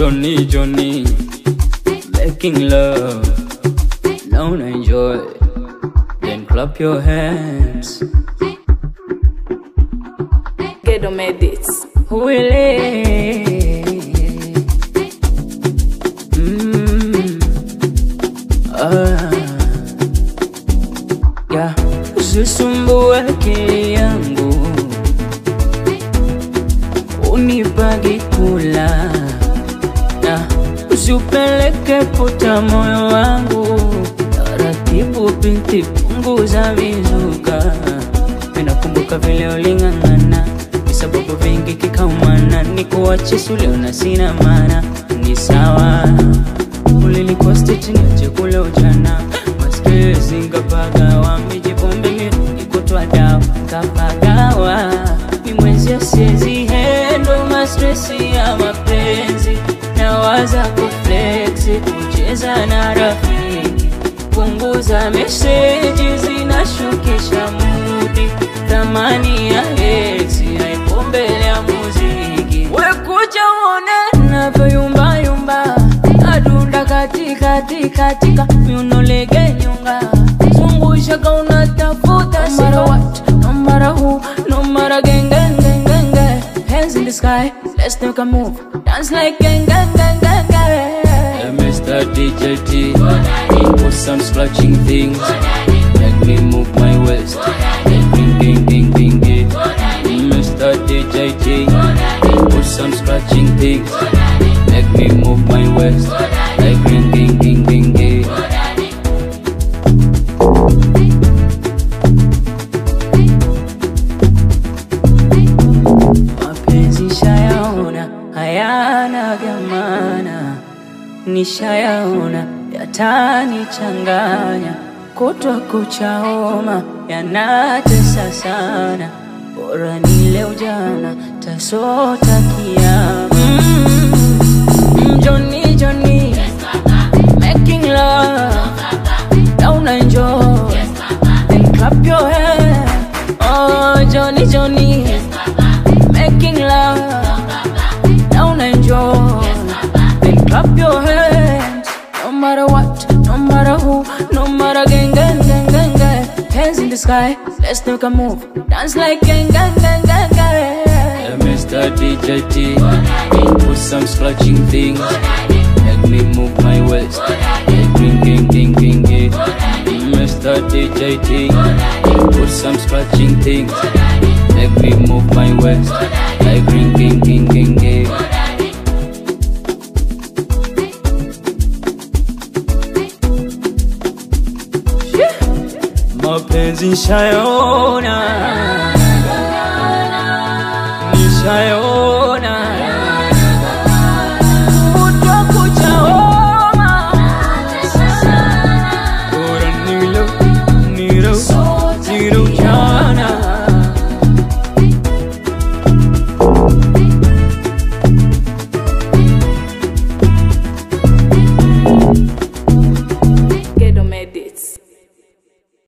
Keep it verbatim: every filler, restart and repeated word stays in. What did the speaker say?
Johnny, Johnny, making love, don't enjoy, then clap your hands. Ghetto Medits. Willie, mm, ah, yeah. Usisumbue akili yangu, unibagi kula, na usipeleke puta moyo wangu. Taratibu binti, punguza vizuka. Ninakumbuka vile uling'ang'ana, sababu vingi kikaumana, nikuache sule una sina maana. Ni sawa, ulilikuwa stage niache kule ujana. Mastresi ngapagawa, mijipombe nikutwa dawa kapagawa. Ni mwezi ya siezi hendo mastresi ya mapenzi. Nawaza kuflexi, kucheza na rafiki. Punguza meseji zinashukisha mudi. Thamani ya hexi haipo mbele ya muziki. We kuja uone navyo yumba yumba, adunda katika tika tika, miuno lege nyunga. Zungusha ka unatafuta no matter what, no matter who, no matter gang gang gang gang gang. Hands in the sky, let's take a move, dance like gang gang gang gang gang. Hey, Mister D J T, put some scratching things, make me move my waist. Ding ding ding ding ding. Mister D J T, put some scratching things, make me move my waist. Like ding ding ding ding ding. Mapenzi shayaona hayana gamana, nishayaona yatanichanganya. Kutwa kuchaoma yanatesa sana, bora nile ujana tasota kiyama. mm, Johnny, Johnny, making love, don't enjoy, then clap your hands. Oh Johnny, Johnny, making love, don't enjoy, then clap your hands. No matter what, no matter who, no matter gang gang gang gang gang. Hands in the sky, let's take a move, dance like gang gang gang gang gang. Hey, Mister D J T, put some scratching things, make me move my waist. Hey, ding ding ding ding ding. Mister D J T, put some scratching things, make me move my waist. Like ding ding ding ding ding. Mapenzi nishayaona, nishayaona.